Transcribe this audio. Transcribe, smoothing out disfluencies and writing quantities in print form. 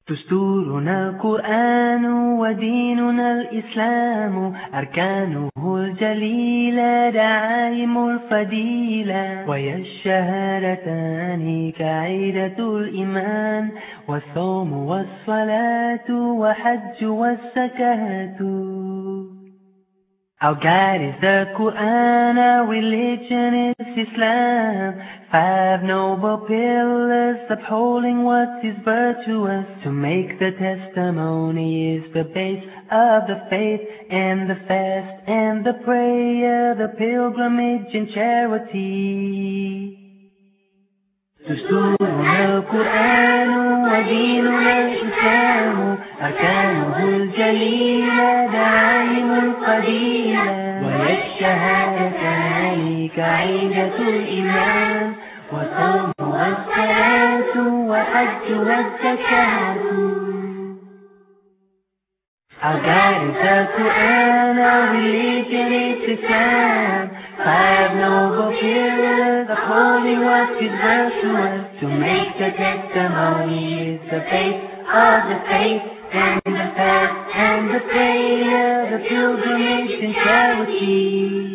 دستورنا القرآن وديننا الإسلام أركانه الجليلة دعائم الفضيلة وهي الشهادتان كعيدة الإيمان والصوم والصلاة وحج والزكاة. Our guide is the Quran, our religion is Islam. 5 noble pillars upholding what is virtuous. To make the testimony is the base of the faith, and the fast and the prayer, the pilgrimage and charity. دستورنا القرآن وديننا الإسلام أركانه الجليلة دعائم الفضيلة وهي الشهادتان كعيدة الإيمان والصوم والصلاة وحج والزكاة. Our guide is the Quran, our religion is Islam. 5 noble pillars upholding what is virtuous. To make the testimony is the base of the faith, and the fast and the prayer, the pilgrimage and charity.